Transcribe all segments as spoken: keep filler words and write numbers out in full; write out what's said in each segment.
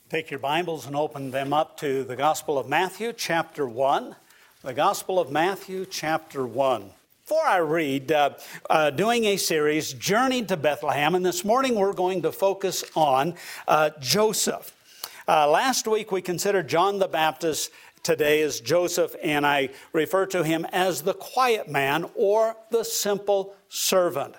Take your Bibles and open them up to the Gospel of Matthew, chapter one. The Gospel of Matthew, chapter one. Before I read, uh, uh, doing a series, Journey to Bethlehem, and this morning we're going to focus on uh, Joseph. Uh, last week we considered John the Baptist. Today is Joseph, and I refer to him as the quiet man or the simple servant.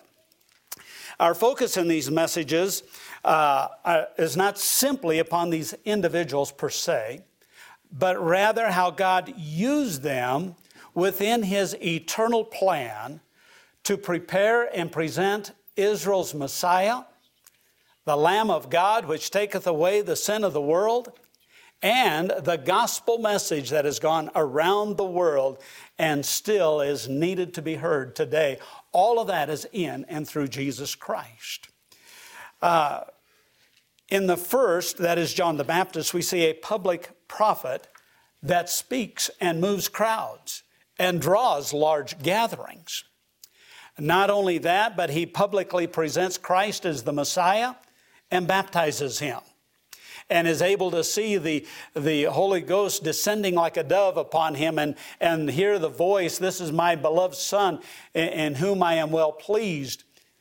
Our focus in these messages uh, uh, is not simply upon these individuals per se, but rather how God used them within his eternal plan to prepare and present Israel's Messiah, the Lamb of God, which taketh away the sin of the world, and the gospel message that has gone around the world and still is needed to be heard today. All of that is in and through Jesus Christ. Uh, in the first, that is John the Baptist, we see a public prophet that speaks and moves crowds and draws large gatherings. Not only that, but he publicly presents Christ as the Messiah and baptizes him, and is able to see the, the Holy Ghost descending like a dove upon him and, and hear the voice, "This is my beloved Son, in, in whom I am well pleased,"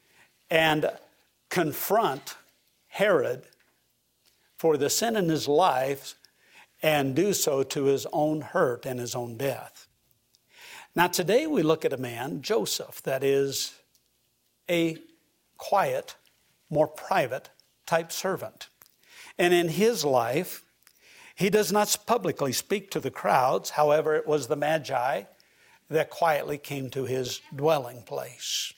and confront Herod for the sin in his life and do so to his own hurt and his own death. Now today we look at a man, Joseph, that is a quiet, more private type servant. And in his life, he does not publicly speak to the crowds. However, it was the Magi that quietly came to his dwelling place.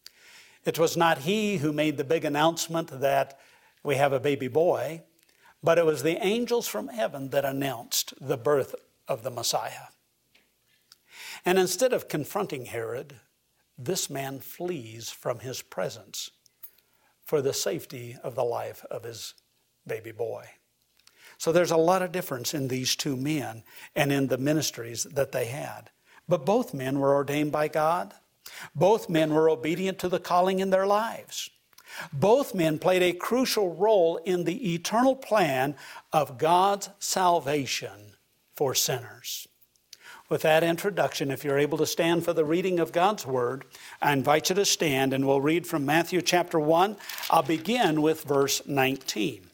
It was not he who made the big announcement that we have a baby boy, but it was the angels from heaven that announced the birth of the Messiah. And instead of confronting Herod, this man flees from his presence for the safety of the life of his baby boy. So there's a lot of difference in these two men and in the ministries that they had. But both men were ordained by God. Both men were obedient to the calling in their lives. Both men played a crucial role in the eternal plan of God's salvation for sinners. With that introduction, if you're able to stand for the reading of God's Word, I invite you to stand and we'll read from Matthew chapter one. I'll begin with verse nineteen.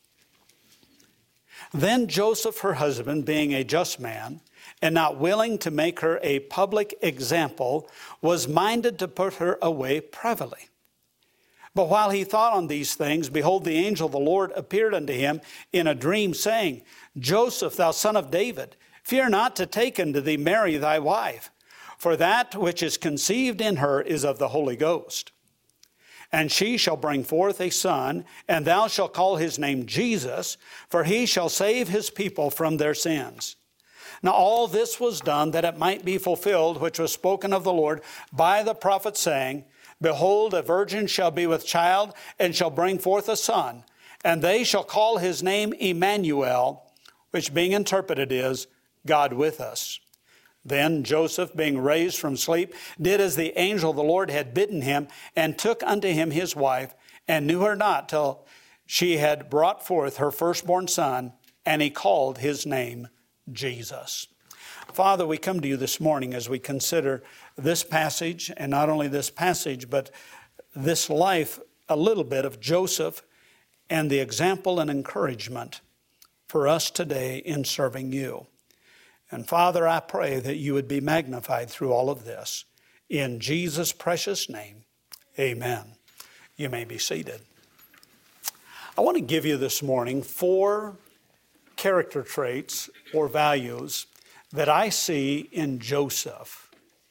Then Joseph, her husband, being a just man, and not willing to make her a public example, was minded to put her away privily. But while he thought on these things, behold, the angel of the Lord appeared unto him in a dream, saying, Joseph, thou son of David, fear not to take unto thee Mary thy wife, for that which is conceived in her is of the Holy Ghost. And she shall bring forth a son, and thou shalt call his name Jesus, for he shall save his people from their sins. Now all this was done that it might be fulfilled, which was spoken of the Lord by the prophet, saying, Behold, a virgin shall be with child, and shall bring forth a son, and they shall call his name Emmanuel, which being interpreted is, God with us. Then Joseph, being raised from sleep, did as the angel of the Lord had bidden him, and took unto him his wife, and knew her not till she had brought forth her firstborn son, and he called his name Jesus. Father, we come to you this morning as we consider this passage, and not only this passage, but this life, a little bit of Joseph, and the example and encouragement for us today in serving you. And Father, I pray that you would be magnified through all of this. In Jesus' precious name, amen. You may be seated. I want to give you this morning four character traits or values that I see in Joseph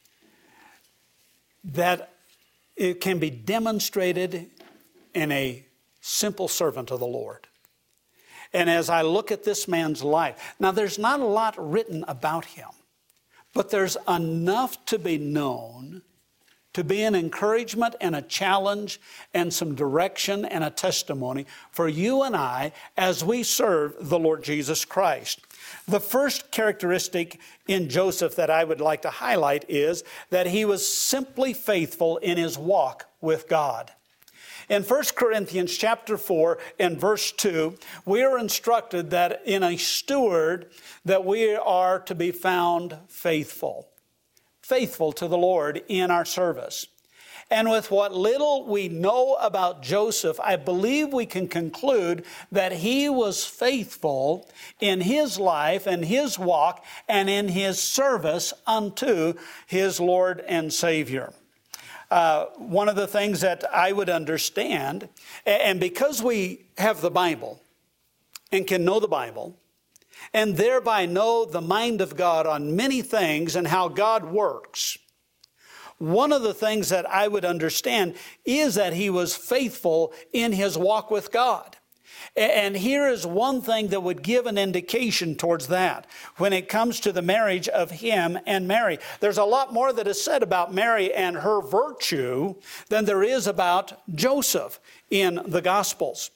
that it can be demonstrated in a simple servant of the Lord. And as I look at this man's life, now there's not a lot written about him, but there's enough to be known to be an encouragement and a challenge and some direction and a testimony for you and I as we serve the Lord Jesus Christ. The first characteristic in Joseph that I would like to highlight is that he was simply faithful in his walk with God. In First Corinthians chapter four and verse two, we are instructed that in a steward that we are to be found faithful. Faithful to the Lord in our service. And with what little we know about Joseph, I believe we can conclude that he was faithful in his life and his walk and in his service unto his Lord and Savior. Uh, one of the things that I would understand, and because we have the Bible and can know the Bible, and thereby know the mind of God on many things and how God works, one of the things that I would understand is that he was faithful in his walk with God. And here is one thing that would give an indication towards that when it comes to the marriage of him and Mary. There's a lot more that is said about Mary and her virtue than there is about Joseph in the Gospels.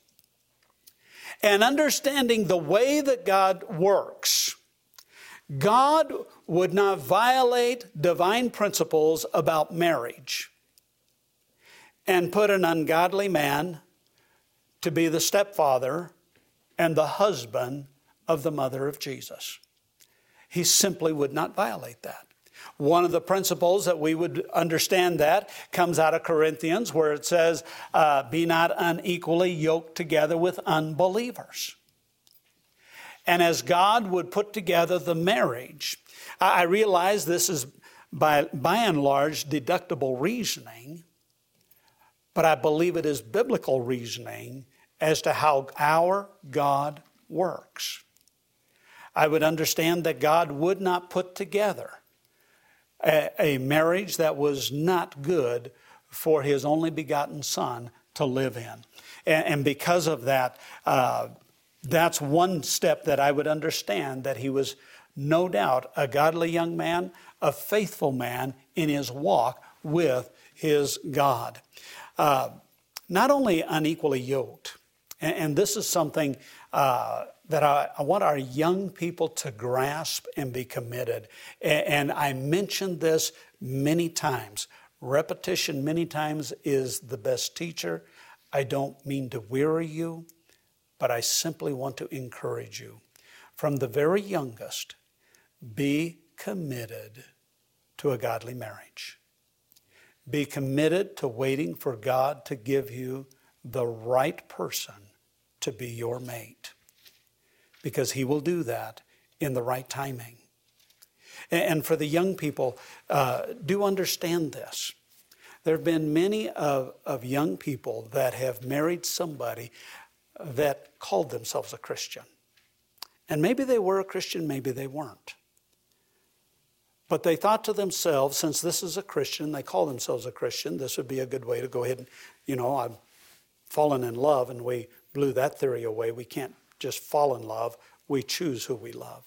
And understanding the way that God works, God would not violate divine principles about marriage and put an ungodly man to be the stepfather and the husband of the mother of Jesus. He simply would not violate that. One of the principles that we would understand that comes out of Corinthians, where it says, uh, be not unequally yoked together with unbelievers. And as God would put together the marriage, I realize this is by, by and large deductible reasoning, but I believe it is biblical reasoning as to how our God works. I would understand that God would not put together a, a marriage that was not good for his only begotten Son to live in. And, and because of that, uh, that's one step that I would understand, that he was no doubt a godly young man, a faithful man in his walk with his God. Uh, not only unequally yoked, and, and this is something uh, that I, I want our young people to grasp and be committed. And, and I mentioned this many times. Repetition many times is the best teacher. I don't mean to weary you, but I simply want to encourage you. From the very youngest, be committed to a godly marriage. Be committed to waiting for God to give you the right person to be your mate, because he will do that in the right timing. And for the young people, uh, do understand this. There have been many of, of young people that have married somebody that called themselves a Christian. And maybe they were a Christian, maybe they weren't. But they thought to themselves, since this is a Christian, they call themselves a Christian, this would be a good way to go ahead and, you know, I've fallen in love, and we blew that theory away. We can't just fall in love, we choose who we love.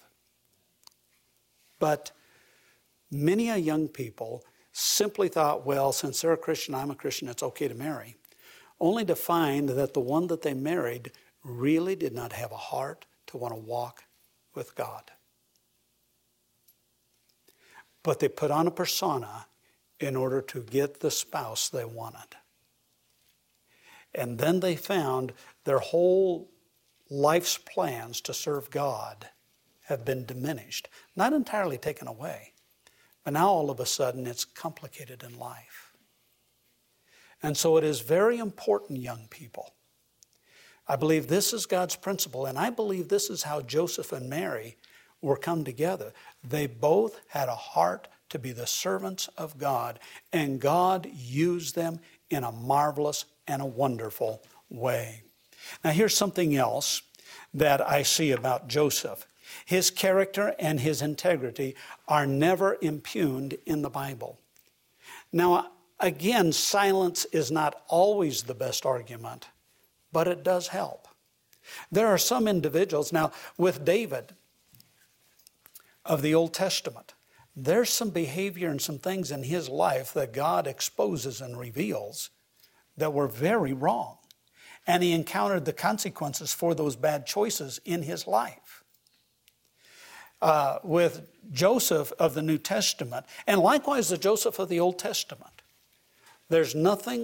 But many a young people simply thought, well, since they're a Christian, I'm a Christian, it's okay to marry. Only to find that the one that they married really did not have a heart to want to walk with God. But they put on a persona in order to get the spouse they wanted. And then they found their whole life's plans to serve God have been diminished. Not entirely taken away, but now all of a sudden it's complicated in life. And so it is very important, young people. I believe this is God's principle, and I believe this is how Joseph and Mary were come together. They both had a heart to be the servants of God, and God used them in a marvelous and a wonderful way. Now here's something else that I see about Joseph. His character and his integrity are never impugned in the Bible. Now, again, silence is not always the best argument, but it does help. There are some individuals, now with David of the Old Testament, there's some behavior and some things in his life that God exposes and reveals that were very wrong. And he encountered the consequences for those bad choices in his life. Uh, with Joseph of the New Testament, and likewise the Joseph of the Old Testament, there's nothing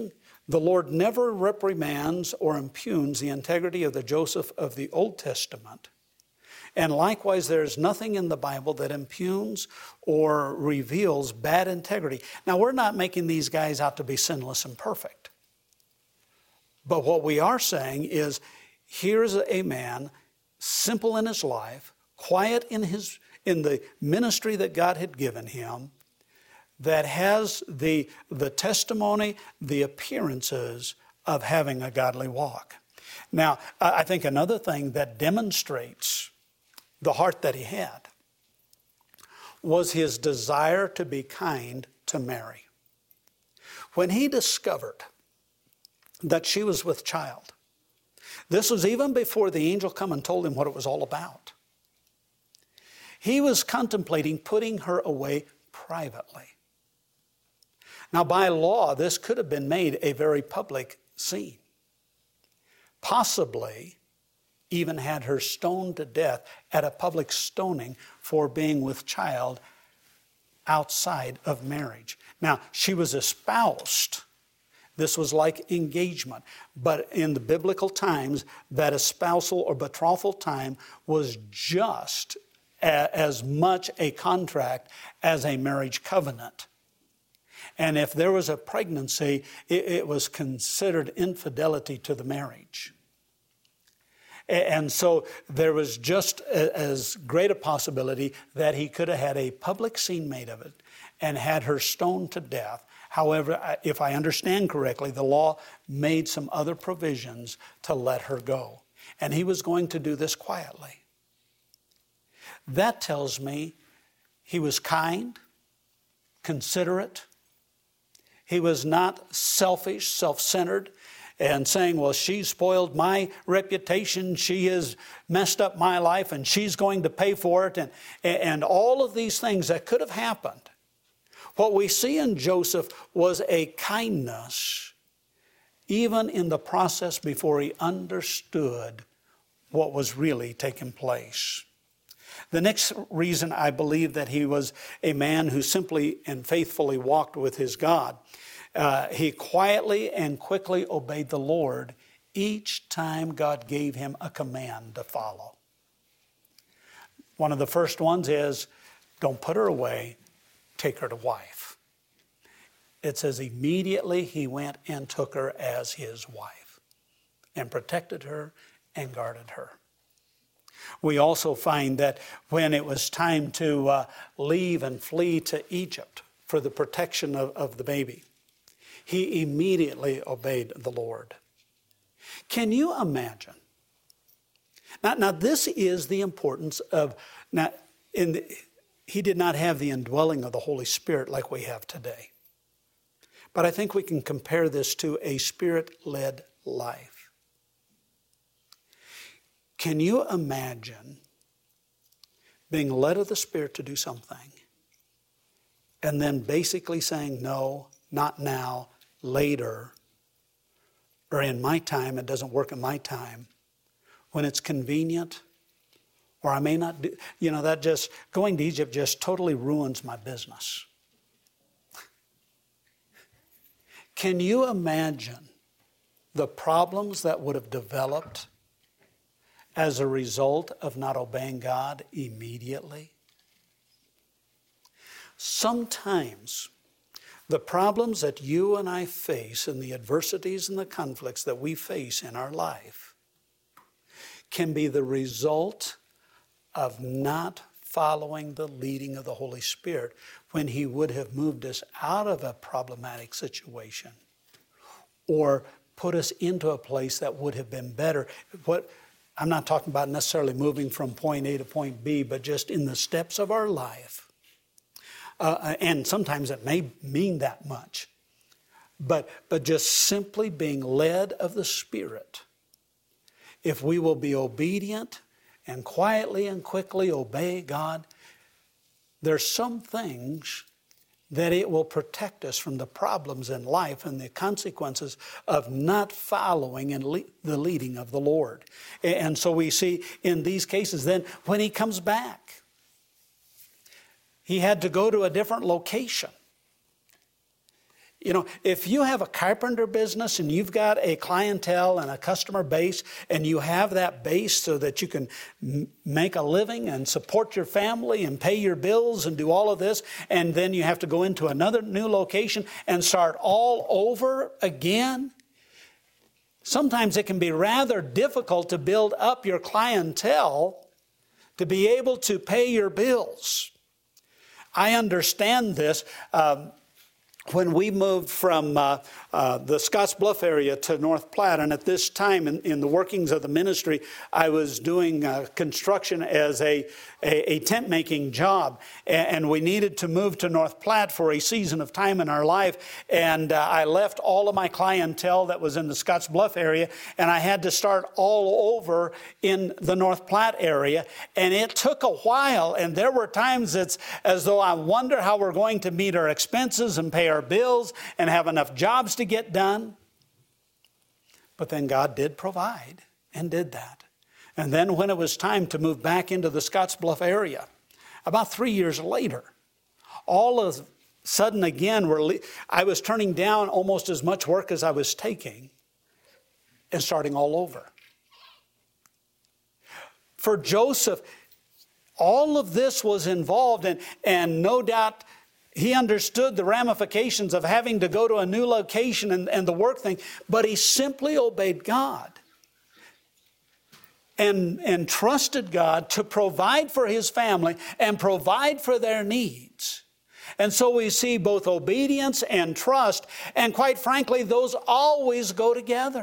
The Lord never reprimands or impugns the integrity of the Joseph of the Old Testament. And likewise, there is nothing in the Bible that impugns or reveals bad integrity. Now, we're not making these guys out to be sinless and perfect. But what we are saying is, here's a man, simple in his life, quiet in his in the ministry that God had given him, that has the, the testimony, the appearances of having a godly walk. Now, I think another thing that demonstrates the heart that he had was his desire to be kind to Mary. When he discovered that she was with child, this was even before the angel come and told him what it was all about. He was contemplating putting her away privately. Now, by law, this could have been made a very public scene. Possibly even had her stoned to death at a public stoning for being with child outside of marriage. Now, she was espoused. This was like engagement. But in the biblical times, that espousal or betrothal time was just a, as much a contract as a marriage covenant. And if there was a pregnancy, it, it was considered infidelity to the marriage. And so there was just as great a possibility that he could have had a public scene made of it and had her stoned to death. However, if I understand correctly, the law made some other provisions to let her go. And he was going to do this quietly. That tells me he was kind, considerate. He was not selfish, self-centered, and saying, well, she spoiled my reputation, she has messed up my life, and she's going to pay for it, and, and all of these things that could have happened. What we see in Joseph was a kindness, even in the process before he understood what was really taking place. The next reason I believe that he was a man who simply and faithfully walked with his God, uh, he quietly and quickly obeyed the Lord each time God gave him a command to follow. One of the first ones is, don't put her away, take her to wife. It says immediately he went and took her as his wife and protected her and guarded her. We also find that when it was time to uh, leave and flee to Egypt for the protection of, of the baby, he immediately obeyed the Lord. Can you imagine? Now, now this is the importance of, now, in the, he did not have the indwelling of the Holy Spirit like we have today. But I think we can compare this to a Spirit-led life. Can you imagine being led of the Spirit to do something and then basically saying, no, not now, later, or in my time, it doesn't work in my time, when it's convenient, or I may not do, you know, that just, going to Egypt just totally ruins my business. Can you imagine the problems that would have developed as a result of not obeying God immediately? Sometimes the problems that you and I face and the adversities and the conflicts that we face in our life can be the result of not following the leading of the Holy Spirit when He would have moved us out of a problematic situation or put us into a place that would have been better. What I'm not talking about necessarily moving from point A to point B, but just in the steps of our life. Uh, and sometimes it may mean that much. But, but just simply being led of the Spirit. If we will be obedient and quietly and quickly obey God, there's some things that it will protect us from the problems in life and the consequences of not following and le- the leading of the Lord. And so we see in these cases then when He comes back, He had to go to a different location. You know, if you have a carpenter business and you've got a clientele and a customer base and you have that base so that you can m- make a living and support your family and pay your bills and do all of this, and then you have to go into another new location and start all over again, sometimes it can be rather difficult to build up your clientele to be able to pay your bills. I understand this. Um, When we moved from uh, uh, the Scottsbluff area to North Platte, and at this time in, in the workings of the ministry, I was doing uh, construction as a, a, a tent-making job. And we needed to move to North Platte for a season of time in our life. And uh, I left all of my clientele that was in the Scottsbluff area, and I had to start all over in the North Platte area. And it took a while, and there were times it's as though I wonder how we're going to meet our expenses and pay our bills and have enough jobs to get done. But then God did provide and did that. And then when it was time to move back into the Scottsbluff area, about three years later, all of a sudden again, we're le- I was turning down almost as much work as I was taking and starting all over. For Joseph, all of this was involved, and, and no doubt he understood the ramifications of having to go to a new location and, and the work thing, but he simply obeyed God and, and trusted God to provide for his family and provide for their needs. And so we see both obedience and trust, and quite frankly, those always go together.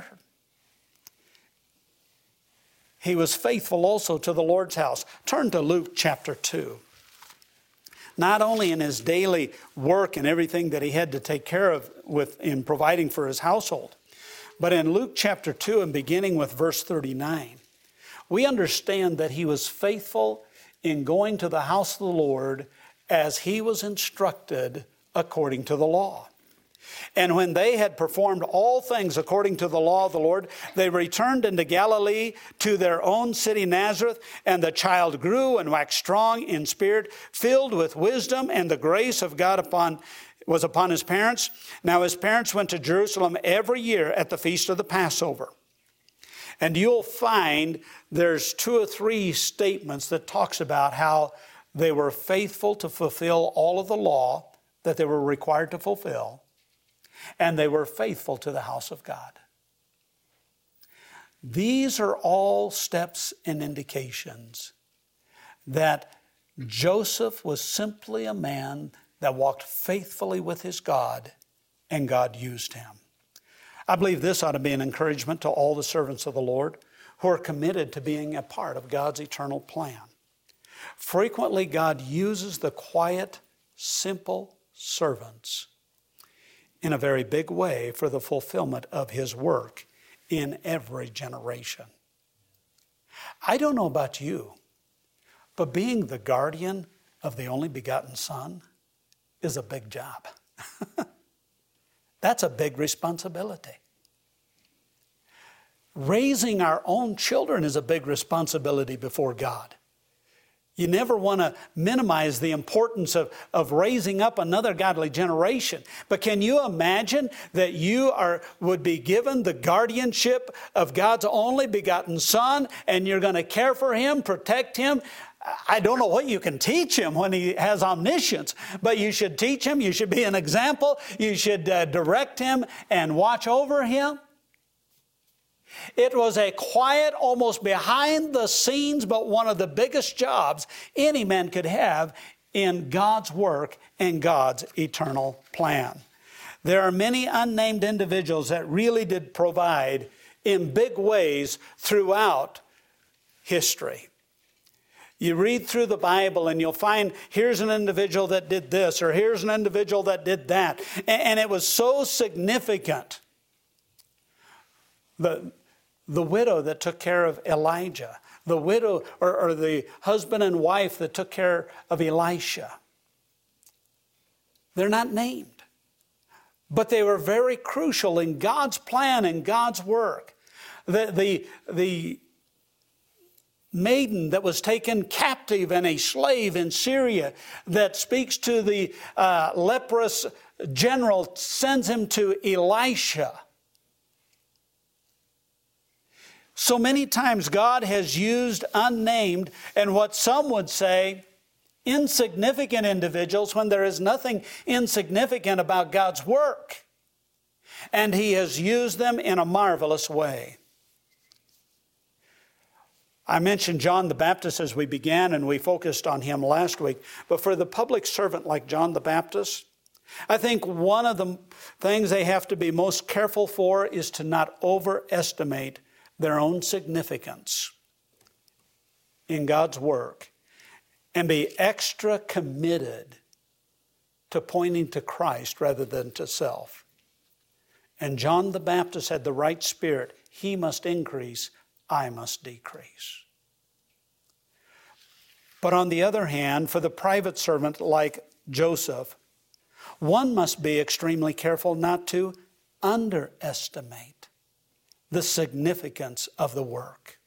He was faithful also to the Lord's house. Turn to Luke chapter two. Not only in his daily work and everything that he had to take care of with in providing for his household, but in Luke chapter two and beginning with verse thirty-nine, we understand that he was faithful in going to the house of the Lord as he was instructed according to the law. And when they had performed all things according to the law of the Lord, they returned into Galilee to their own city Nazareth. And the child grew and waxed strong in spirit, filled with wisdom, and the grace of God upon was upon his parents. Now his parents went to Jerusalem every year at the feast of the Passover. And you'll find there's two or three statements that talks about how they were faithful to fulfill all of the law that they were required to fulfill. And they were faithful to the house of God. These are all steps and indications that Joseph was simply a man that walked faithfully with his God, and God used him. I believe this ought to be an encouragement to all the servants of the Lord who are committed to being a part of God's eternal plan. Frequently, God uses the quiet, simple servants in a very big way for the fulfillment of his work in every generation. I don't know about you, but being the guardian of the only begotten Son is a big job. That's a big responsibility. Raising our own children is a big responsibility before God. You never want to minimize the importance of, of raising up another godly generation. But can you imagine that you are would be given the guardianship of God's only begotten Son, and you're going to care for him, protect him? I don't know what you can teach him when he has omniscience, but you should teach him. You should be an example. You should uh, direct him and watch over him. It was a quiet, almost behind the scenes, but one of the biggest jobs any man could have in God's work and God's eternal plan. There are many unnamed individuals that really did provide in big ways throughout history. You read through the Bible and you'll find here's an individual that did this, or here's an individual that did that. And it was so significant. The, the widow that took care of Elijah, the widow or, or the husband and wife that took care of Elisha. They're not named, but they were very crucial in God's plan and God's work. The, the, the maiden that was taken captive and a slave in Syria that speaks to the uh, leprous general sends him to Elisha. So many times God has used unnamed and what some would say insignificant individuals when there is nothing insignificant about God's work. And He has used them in a marvelous way. I mentioned John the Baptist as we began, and we focused on him last week. But for the public servant like John the Baptist, I think one of the things they have to be most careful for is to not overestimate their own significance in God's work and be extra committed to pointing to Christ rather than to self. And John the Baptist had the right spirit. He must increase, I must decrease. But on the other hand, for the private servant like Joseph, one must be extremely careful not to underestimate the significance of the work,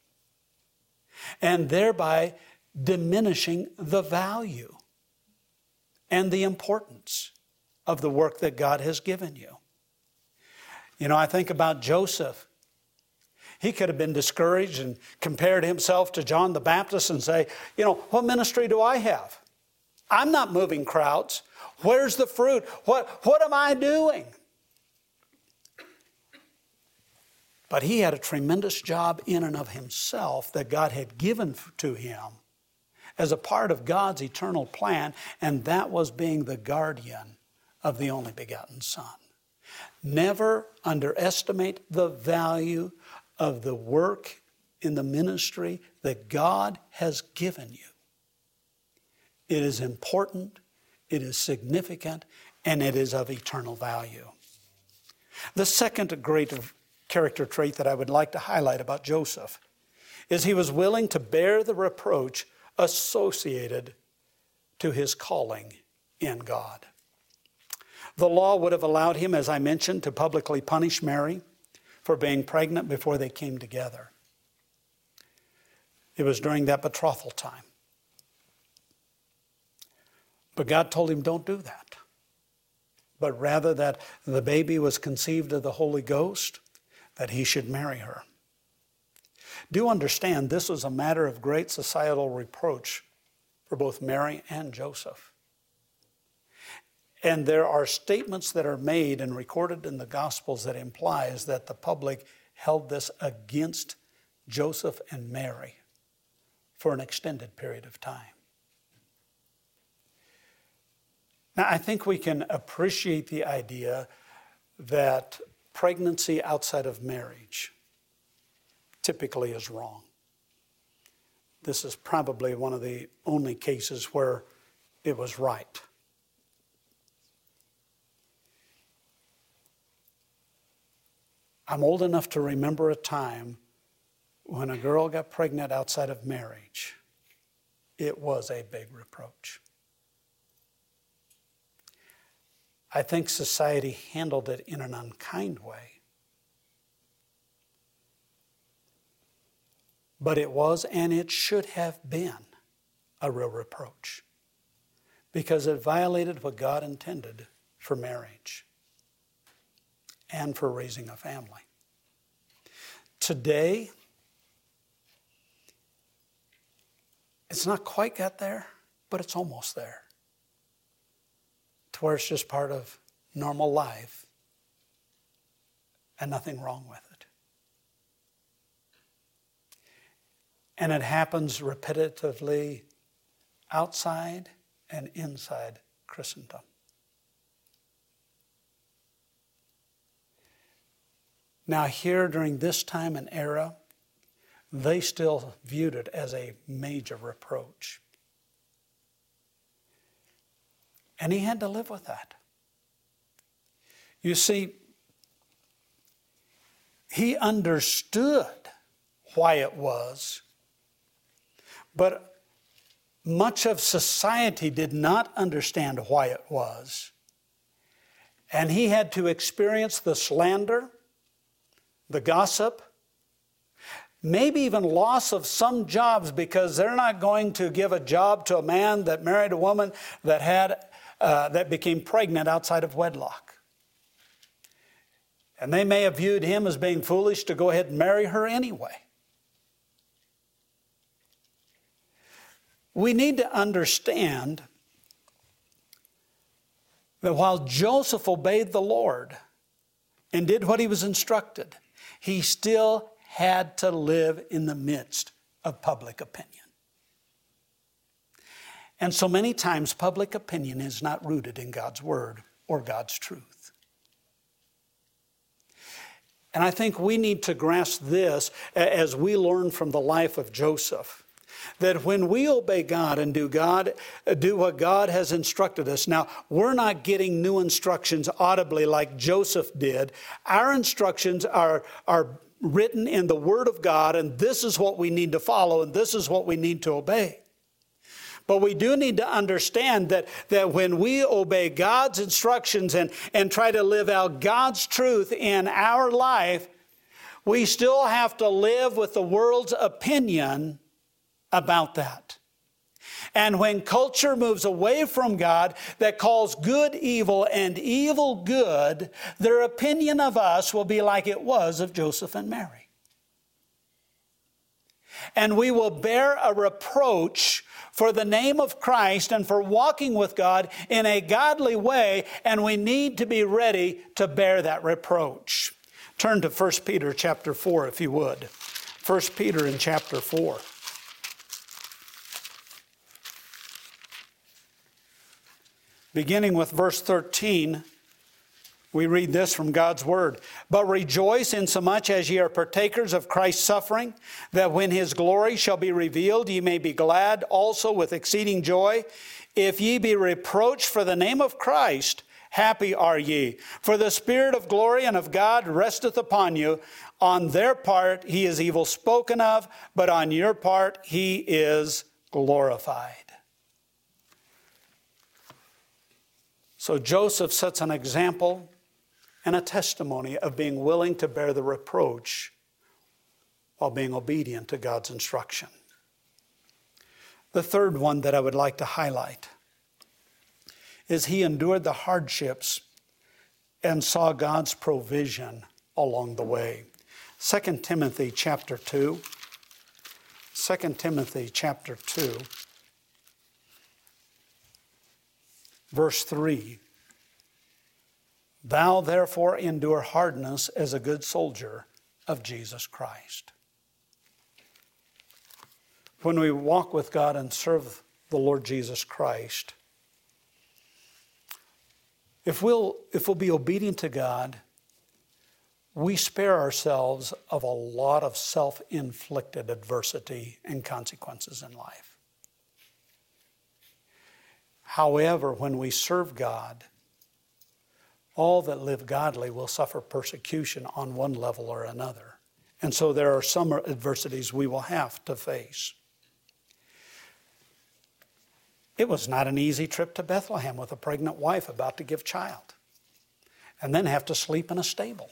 and thereby diminishing the value and the importance of the work that God has given you. You know, I think about Joseph. He could have been discouraged and compared himself to John the Baptist and say, you know, what ministry do I have? I'm not moving crowds. Where's the fruit? What, what am I doing? But he had a tremendous job in and of himself that God had given to him as a part of God's eternal plan, and that was being the guardian of the only begotten Son. Never underestimate the value of the work in the ministry that God has given you. It is important, it is significant, and it is of eternal value. The second great character trait that I would like to highlight about Joseph is he was willing to bear the reproach associated to his calling in God. The law would have allowed him, as I mentioned, to publicly punish Mary for being pregnant before they came together. It was during that betrothal time. But God told him, don't do that. But rather that the baby was conceived of the Holy Ghost, that he should marry her. Do understand, this was a matter of great societal reproach for both Mary and Joseph. And there are statements that are made and recorded in the Gospels that implies that the public held this against Joseph and Mary for an extended period of time. Now, I think we can appreciate the idea that pregnancy outside of marriage typically is wrong. This is probably one of the only cases where it was right. I'm old enough to remember a time when a girl got pregnant outside of marriage. It was a big reproach. I think society handled it in an unkind way. But it was, and it should have been, a real reproach, because it violated what God intended for marriage and for raising a family. Today, it's not quite got there, but it's almost there, to where it's just part of normal life and nothing wrong with it. And it happens repetitively outside and inside Christendom. Now here during this time and era, they still viewed it as a major reproach. And he had to live with that. You see, he understood why it was, but much of society did not understand why it was. And he had to experience the slander, the gossip, maybe even loss of some jobs, because they're not going to give a job to a man that married a woman that had uh, that became pregnant outside of wedlock. And they may have viewed him as being foolish to go ahead and marry her anyway. We need to understand that while Joseph obeyed the Lord and did what he was instructed, he still had to live in the midst of public opinion. And so many times public opinion is not rooted in God's word or God's truth. And I think we need to grasp this as we learn from the life of Joseph. That when we obey God and do God, do what God has instructed us. Now, we're not getting new instructions audibly like Joseph did. Our instructions are, are written in the Word of God, and this is what we need to follow, and this is what we need to obey. But we do need to understand that, that when we obey God's instructions and, and try to live out God's truth in our life, we still have to live with the world's opinion about that. And when culture moves away from God that calls good evil and evil good, their opinion of us will be like it was of Joseph and Mary. And we will bear a reproach for the name of Christ and for walking with God in a godly way, and we need to be ready to bear that reproach. Turn to First Peter chapter four, if you would. First Peter in chapter four. Beginning with verse thirteen, we read this from God's word. But rejoice insomuch as ye are partakers of Christ's suffering, that when his glory shall be revealed, ye may be glad also with exceeding joy. If ye be reproached for the name of Christ, happy are ye. For the Spirit of glory and of God resteth upon you. On their part he is evil spoken of, but on your part he is glorified. So Joseph sets an example and a testimony of being willing to bear the reproach while being obedient to God's instruction. The third one that I would like to highlight is he endured the hardships and saw God's provision along the way. Second Timothy chapter two. Second Timothy chapter two. Verse three. Thou therefore endure hardness as a good soldier of Jesus Christ. When we walk with God and serve the Lord Jesus Christ, if we'll, if we'll be obedient to God, we spare ourselves of a lot of self-inflicted adversity and consequences in life. However, when we serve God, all that live godly will suffer persecution on one level or another. And so there are some adversities we will have to face. It was not an easy trip to Bethlehem with a pregnant wife about to give child, and then have to sleep in a stable.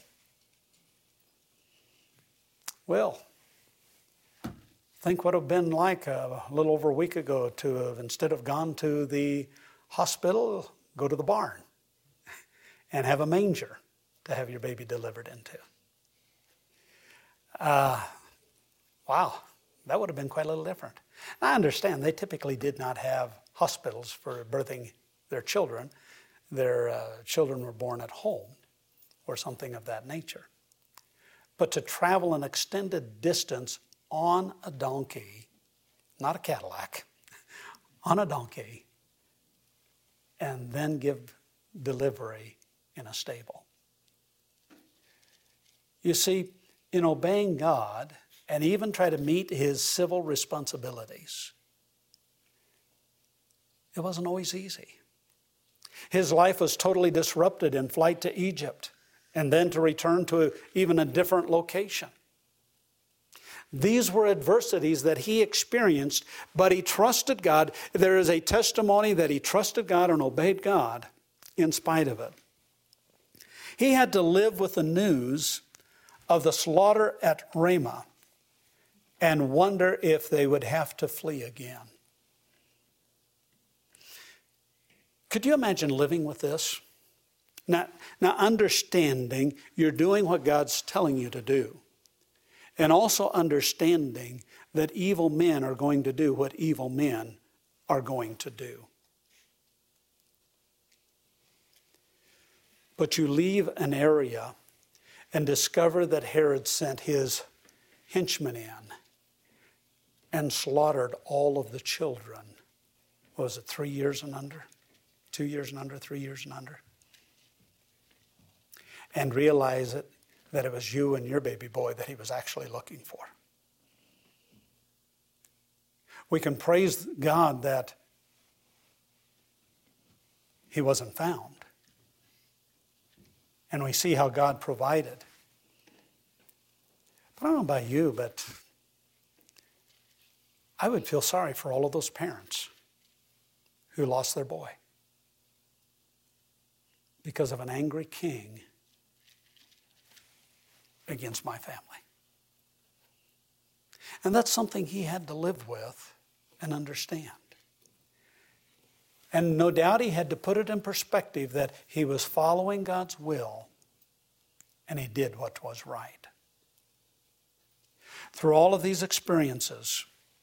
Well, think what it would have been like a little over a week ago to have, instead of gone to the hospital, go to the barn and have a manger to have your baby delivered into. Uh, wow, that would have been quite a little different. I understand they typically did not have hospitals for birthing their children. Their uh, children were born at home or something of that nature. But to travel an extended distance on a donkey, not a Cadillac, on a donkey, and then give delivery in a stable. You see, in obeying God and even try to meet his civil responsibilities, it wasn't always easy. His life was totally disrupted in flight to Egypt and then to return to even a different location. These were adversities that he experienced, but he trusted God. There is a testimony that he trusted God and obeyed God in spite of it. He had to live with the news of the slaughter at Ramah and wonder if they would have to flee again. Could you imagine living with this? Now, now understanding you're doing what God's telling you to do. And also understanding that evil men are going to do what evil men are going to do. But you leave an area and discover that Herod sent his henchmen in and slaughtered all of the children. What was it, three years and under? Two years and under, three years and under? And realize it, that it was you and your baby boy that he was actually looking for. We can praise God that he wasn't found. And we see how God provided. But I don't know about you, but I would feel sorry for all of those parents who lost their boy because of an angry king against my family. And that's something he had to live with and understand. And no doubt he had to put it in perspective that he was following God's will and he did what was right. Through all of these experiences,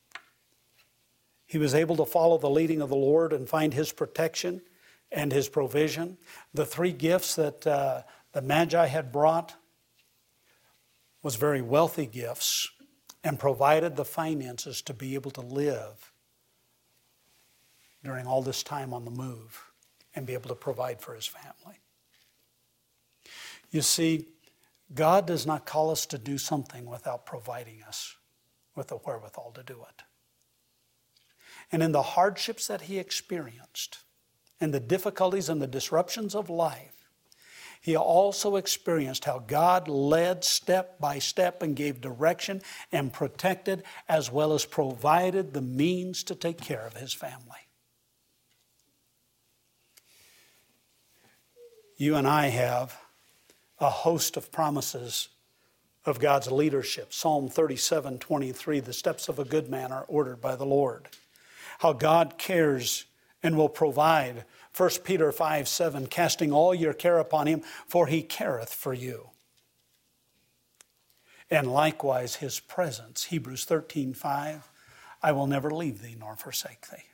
he was able to follow the leading of the Lord and find his protection and his provision. The three gifts that uh, the Magi had brought was very wealthy gifts and provided the finances to be able to live during all this time on the move and be able to provide for his family. You see, God does not call us to do something without providing us with the wherewithal to do it. And in the hardships that he experienced and the difficulties and the disruptions of life, he also experienced how God led step by step and gave direction and protected as well as provided the means to take care of his family. You and I have a host of promises of God's leadership. Psalm thirty-seven twenty-three, the steps of a good man are ordered by the Lord. How God cares and will provide. First Peter five seven, casting all your care upon him, for he careth for you. And likewise his presence. Hebrews thirteen five, I will never leave thee nor forsake thee.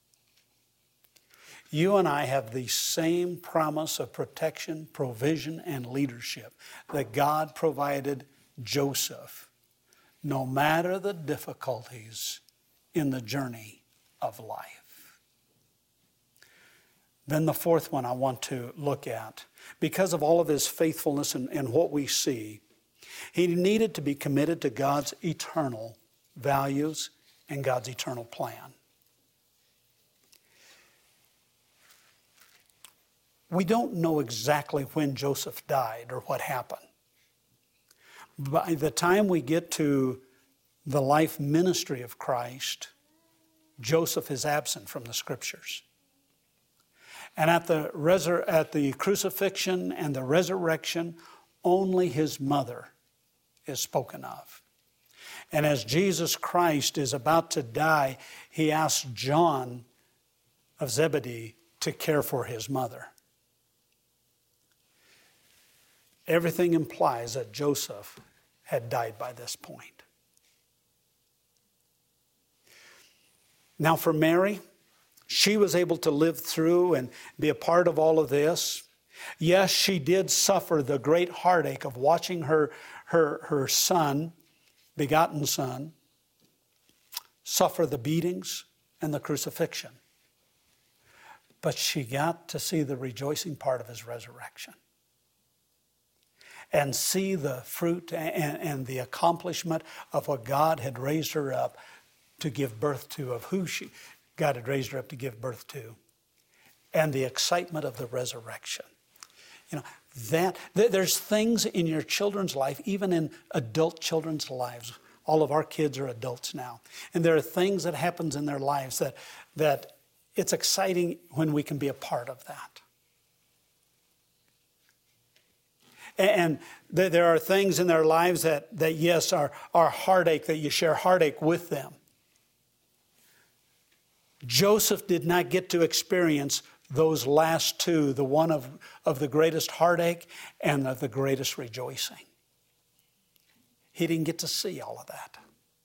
You and I have the same promise of protection, provision, and leadership that God provided Joseph, no matter the difficulties in the journey of life. Then the fourth one I want to look at, because of all of his faithfulness and, and what we see, he needed to be committed to God's eternal values and God's eternal plan. We don't know exactly when Joseph died or what happened. By the time we get to the life ministry of Christ, Joseph is absent from the Scriptures. And at the, resur- at the crucifixion and the resurrection, only his mother is spoken of. And as Jesus Christ is about to die, he asks John of Zebedee to care for his mother. Everything implies that Joseph had died by this point. Now for Mary, she was able to live through and be a part of all of this. Yes, she did suffer the great heartache of watching her, her, her son, begotten son, suffer the beatings and the crucifixion. But she got to see the rejoicing part of his resurrection. And see the fruit and, and the accomplishment of what God had raised her up to give birth to, of who she, God had raised her up to give birth to. And the excitement of the resurrection. You know, that there's things in your children's life, even in adult children's lives. All of our kids are adults now. And there are things that happens in their lives that, that it's exciting when we can be a part of that. And there are things in their lives that, that yes, are, are heartache, that you share heartache with them. Joseph did not get to experience those last two, the one of, of the greatest heartache and of the greatest rejoicing. He didn't get to see all of that.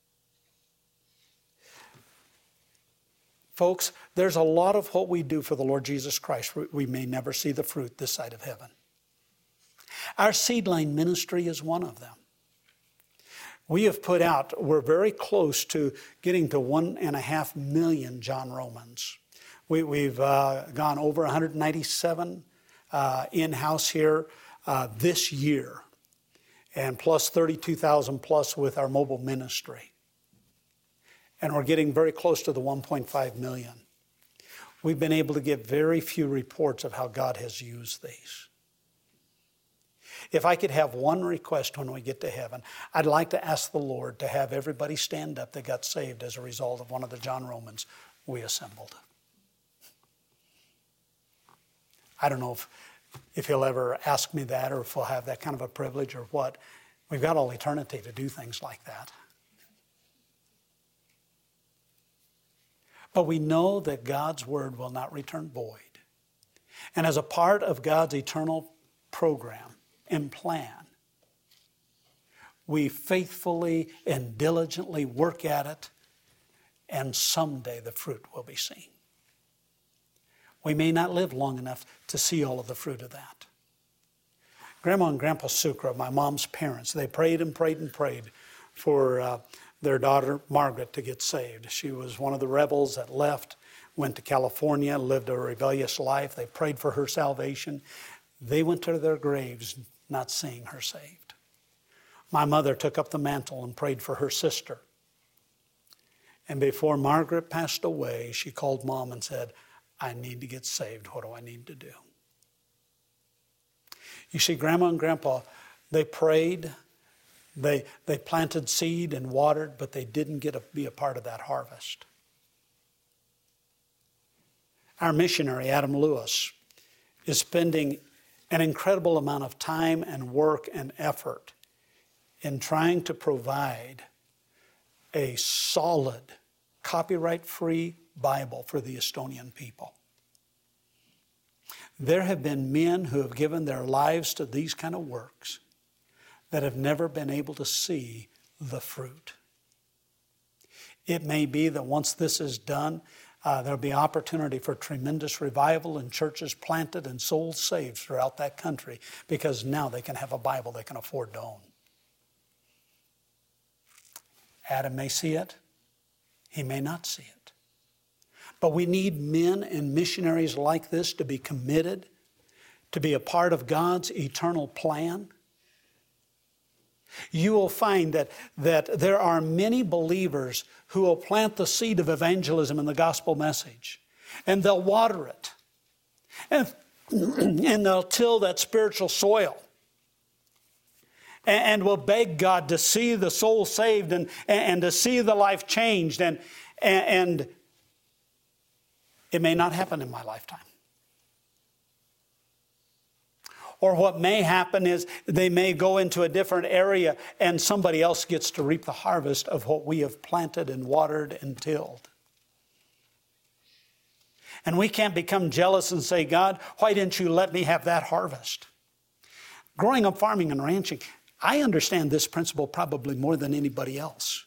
Folks, there's a lot of what we do for the Lord Jesus Christ. We may never see the fruit this side of heaven. Our Seedline ministry is one of them. We have put out, we're very close to getting to one and a half million John Romans. We, we've uh, gone over one hundred ninety-seven uh, in-house here uh, this year, and plus thirty-two thousand plus with our mobile ministry. And we're getting very close to the one point five million. We've been able to get very few reports of how God has used these. If I could have one request when we get to heaven, I'd like to ask the Lord to have everybody stand up that got saved as a result of one of the John Romans we assembled. I don't know if, if he'll ever ask me that or if we'll have that kind of a privilege or what. We've got all eternity to do things like that. But we know that God's word will not return void. And as a part of God's eternal program and plan, we faithfully and diligently work at it, and someday the fruit will be seen. We may not live long enough to see all of the fruit of that. Grandma and Grandpa Sucre, my mom's parents, they prayed and prayed and prayed for uh, their daughter Margaret to get saved. She was one of the rebels that left, went to California, lived a rebellious life. They prayed for her salvation. They went to their graves not seeing her saved. My mother took up the mantle and prayed for her sister. And before Margaret passed away, she called Mom and said, I need to get saved. What do I need to do? You see, Grandma and Grandpa, they prayed, they, they planted seed and watered, but they didn't get to be a part of that harvest. Our missionary, Adam Lewis, is spending an incredible amount of time and work and effort in trying to provide a solid, copyright-free Bible for the Estonian people. There have been men who have given their lives to these kind of works that have never been able to see the fruit. It may be that once this is done, uh, there'll be opportunity for tremendous revival and churches planted and souls saved throughout that country, because now they can have a Bible they can afford to own. Adam may see it. He may not see it. But we need men and missionaries like this to be committed, to be a part of God's eternal plan. You will find that, that there are many believers who will plant the seed of evangelism in the gospel message, and they'll water it, and, and they'll till that spiritual soil, and, and will beg God to see the soul saved and, and to see the life changed, and, and it may not happen in my lifetime. Or what may happen is they may go into a different area and somebody else gets to reap the harvest of what we have planted and watered and tilled. And we can't become jealous and say, God, why didn't you let me have that harvest? Growing up farming and ranching, I understand this principle probably more than anybody else.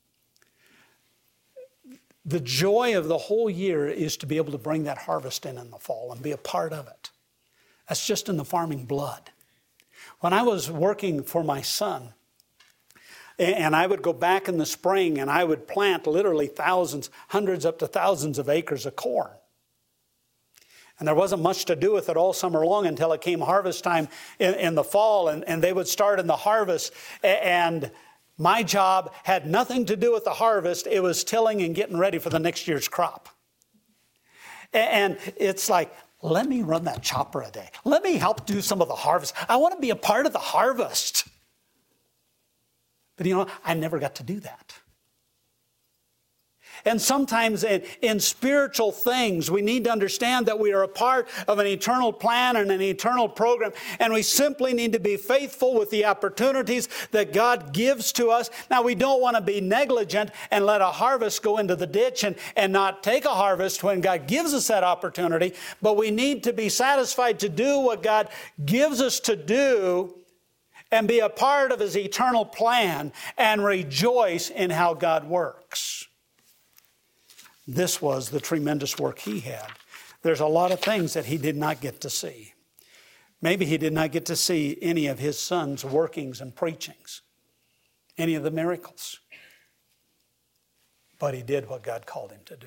The joy of the whole year is to be able to bring that harvest in in the fall and be a part of it. That's just in the farming blood. When I was working for my son, and I would go back in the spring and I would plant literally thousands, hundreds up to thousands of acres of corn. And there wasn't much to do with it all summer long until it came harvest time in, in the fall, and, and they would start in the harvest. And my job had nothing to do with the harvest. It was tilling and getting ready for the next year's crop. And it's like, let me run that chopper a day. Let me help do some of the harvest. I want to be a part of the harvest. But you know, I never got to do that. And sometimes in, in spiritual things, we need to understand that we are a part of an eternal plan and an eternal program. And we simply need to be faithful with the opportunities that God gives to us. Now, we don't want to be negligent and let a harvest go into the ditch and, and not take a harvest when God gives us that opportunity. But we need to be satisfied to do what God gives us to do and be a part of His eternal plan and rejoice in how God works. This was the tremendous work He had. There's a lot of things that He did not get to see. Maybe He did not get to see any of His Son's workings and preachings, any of the miracles. But He did what God called Him to do.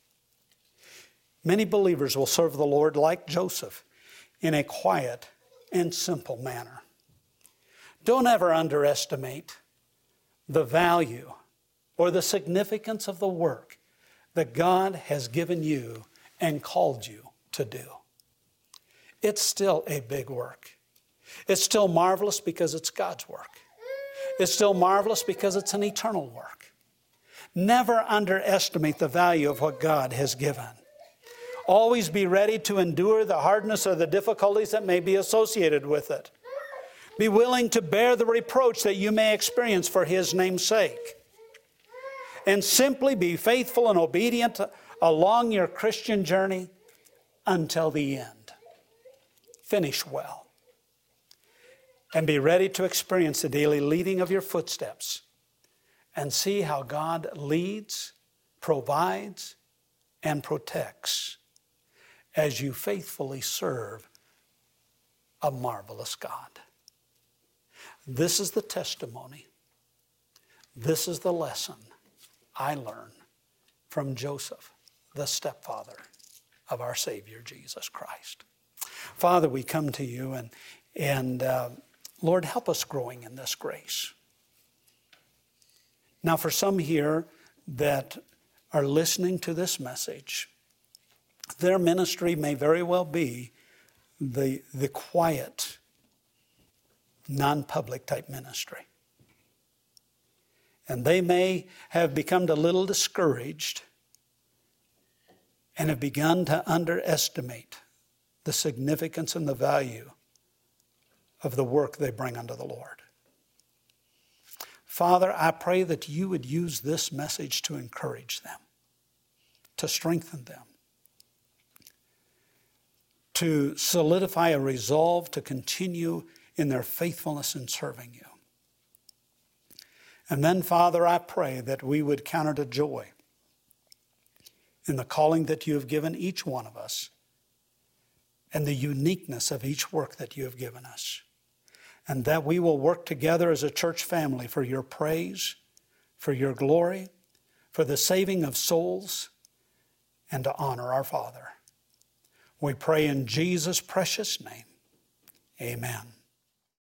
Many believers will serve the Lord like Joseph in a quiet and simple manner. Don't ever underestimate the value or the significance of the work that God has given you and called you to do. It's still a big work. It's still marvelous because it's God's work. It's still marvelous because it's an eternal work. Never underestimate the value of what God has given. Always be ready to endure the hardness or the difficulties that may be associated with it. Be willing to bear the reproach that you may experience for His name's sake. And simply be faithful and obedient along your Christian journey until the end. Finish well. And be ready to experience the daily leading of your footsteps and see how God leads, provides, and protects as you faithfully serve a marvelous God. This is the testimony. This is the lesson I learned from Joseph, the stepfather of our Savior, Jesus Christ. Father, we come to you and, and uh, Lord, help us growing in this grace. Now, for some here that are listening to this message, their ministry may very well be the, the quiet, non-public type ministry. And they may have become a little discouraged and have begun to underestimate the significance and the value of the work they bring unto the Lord. Father, I pray that you would use this message to encourage them, to strengthen them, to solidify a resolve to continue in their faithfulness in serving you. And then, Father, I pray that we would count it a joy in the calling that you have given each one of us and the uniqueness of each work that you have given us. And that we will work together as a church family for your praise, for your glory, for the saving of souls, and to honor our Father. We pray in Jesus' precious name. Amen.